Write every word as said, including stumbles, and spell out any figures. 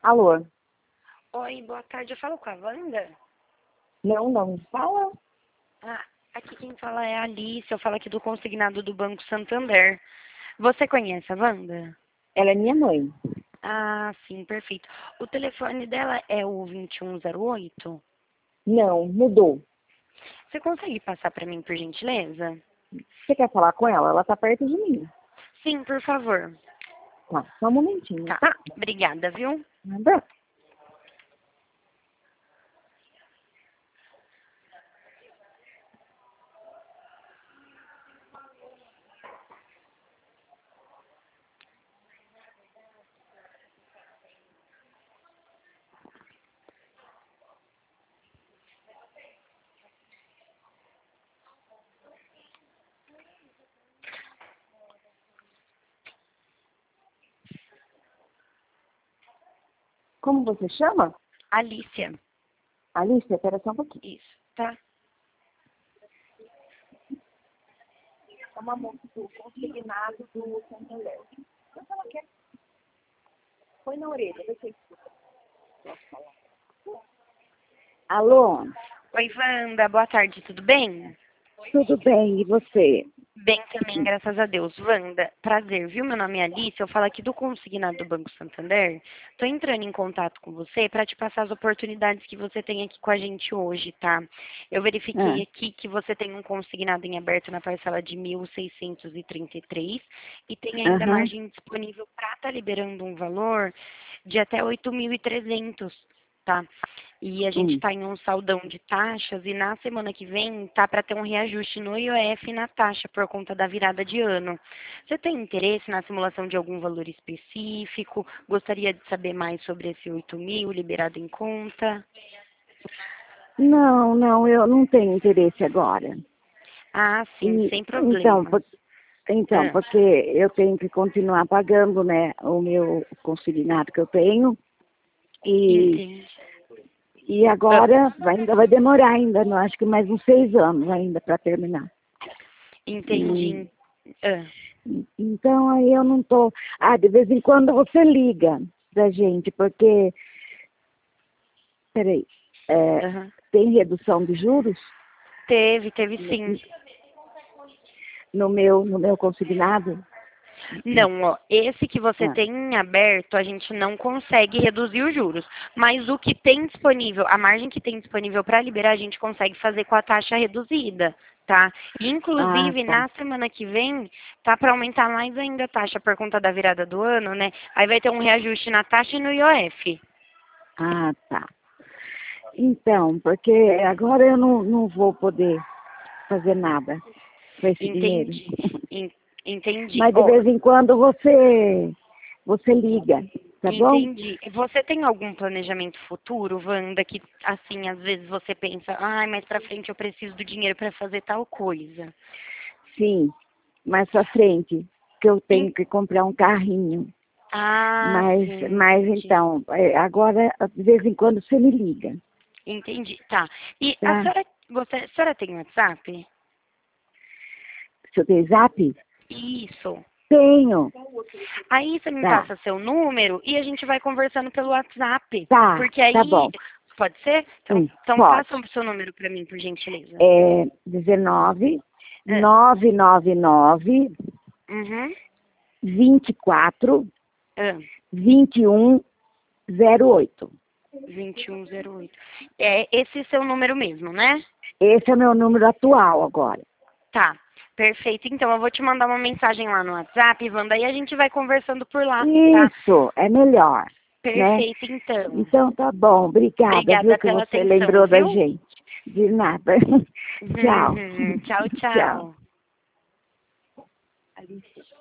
Alô? Oi, boa tarde. Eu falo com a Wanda? Não, não. Fala. Ah, aqui quem fala é a Alice. Eu falo aqui do consignado do Banco Santander. Você conhece a Wanda? Ela é minha mãe. Ah, sim, perfeito. O telefone dela é o vinte e um zero oito? Não, mudou. Você consegue passar para mim, por gentileza? Você quer falar com ela? Ela tá perto de mim. Sim, por favor. Tá, só um momentinho, Tá, tá? obrigada, viu? Nada. Como você chama? Alicia. Alice, espera só um pouquinho. Isso, tá? É uma moça do consignado do Santander. O que ela quer? Põe na orelha, deixa eu escutar. Alô? Oi, Wanda. Boa tarde, tudo bem? Tudo bem, e você? Bem também, graças a Deus. Wanda, prazer, viu? Meu nome é Alice, eu falo aqui do consignado do Banco Santander. Estou entrando em contato com você para te passar as oportunidades que você tem aqui com a gente hoje, tá? Eu verifiquei Ah, aqui que você tem um consignado em aberto na parcela de mil seiscentos e trinta e três e tem ainda aham. margem disponível para estar liberando um valor de até oito mil e trezentos, tá? E a gente Hum. está em um saldão de taxas e na semana que vem tá para ter um reajuste no I O F e na taxa por conta da virada de ano. Você tem interesse na simulação de algum valor específico? Gostaria de saber mais sobre esse oito mil liberado em conta? Não, não, eu não tenho interesse agora. Ah, sim, E, sem então, problemas. por- então, Ah, porque eu tenho que continuar pagando, né, o meu consignado que eu tenho. E, entendi. e Ah, agora vai- ainda vai demorar ainda, não, acho que mais uns seis anos ainda para terminar. E, entendi. Ah, então aí eu não tô. Ah, de vez em quando você liga pra gente, porque, peraí, é, aham. tem redução de juros Teve, teve sim. no meu, no meu consignado? Não, ó, esse que você Ah, tem em aberto, a gente não consegue reduzir os juros. Mas o que tem disponível, a margem que tem disponível para liberar, a gente consegue fazer com a taxa reduzida, tá? E, ah, inclusive, tá. na semana que vem, tá para aumentar mais ainda a taxa por conta da virada do ano, né? Aí vai ter um reajuste na taxa e no I O F. Ah, tá. Então, porque agora eu não, não vou poder fazer nada com esse dinheiro. Entendi, en- entendi. Mas de Ó, vez em quando você, você liga, tá bom? entendi. Você tem algum planejamento futuro, Wanda, que assim, às vezes você pensa, ai, mais pra frente eu preciso do dinheiro para fazer tal coisa? Sim, mais pra frente, que eu tenho En- que comprar um carrinho. Ah, Mas, sim, mas entendi. então, é, agora, de vez em quando você me liga, Entendi. Tá. E a tá? senhora, você, a senhora tem WhatsApp? Se eu tenho zap? Isso. Tenho. Aí você me Tá, passa seu número e a gente vai conversando pelo WhatsApp. tá, Porque tá aí, bom. pode ser? Então, Hum, então pode. passa o seu número para mim, por gentileza. É dezenove, Ah, nove nove nove, uhum. vinte e quatro, Ah, vinte e um, zero oito. vinte e um zero oito. É esse seu número mesmo, né? Esse é o meu número atual agora. Tá. Perfeito. Então, eu vou te mandar uma mensagem lá no WhatsApp, Wanda, e a gente vai conversando por lá, tá? Isso, é melhor, né? Perfeito, então. Então tá bom, obrigada, viu, Obrigada que pela você atenção, lembrou da viu? gente. De nada. Tchau. Tchau, Tchau. tchau.